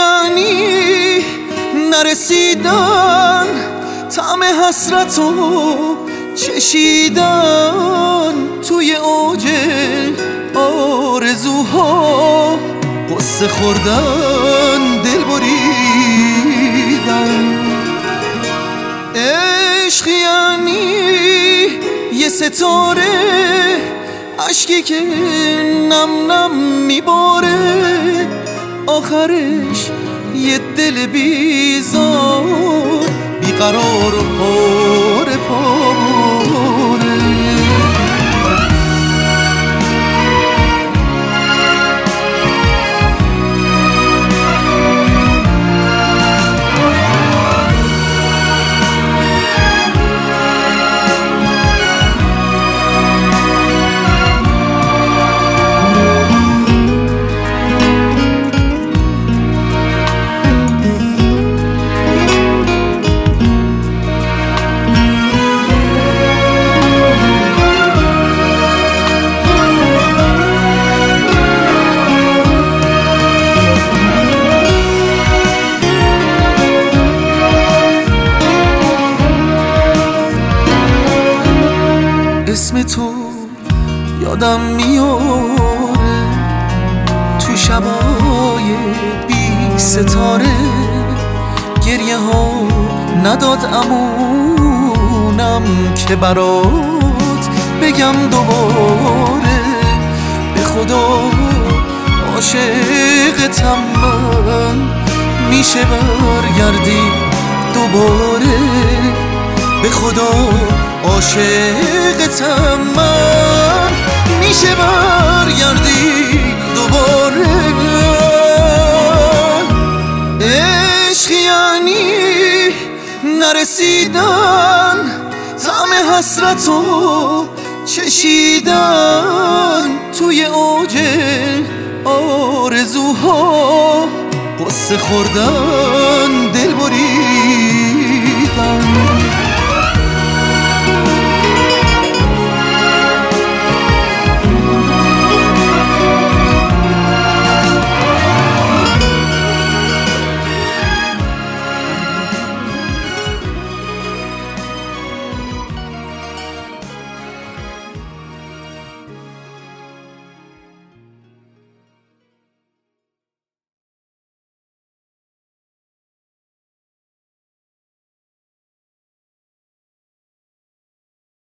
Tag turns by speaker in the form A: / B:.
A: یعنی نرسیدن، طعم حسرتو چشیدن، توی اوج آرزوها قصه خوردن، دل بریدن. عشق یعنی یه ستاره، اشکی که نم نم میباره، آخرش یه دل بیزار، بیقرار و پاره پاره. اسم تو یادم میاره تو شبای بی ستاره، گریه ها نداد امونم که برات بگم دوباره. به خدا عاشقتم من، میشه برگردی دوباره. به خدا عاشقتم من، میشه برگردی دوباره. عشق یعنی نرسیدن، طعم حسرتو چشیدن، توی اوج آرزوها قصه خوردن، دل بریدن.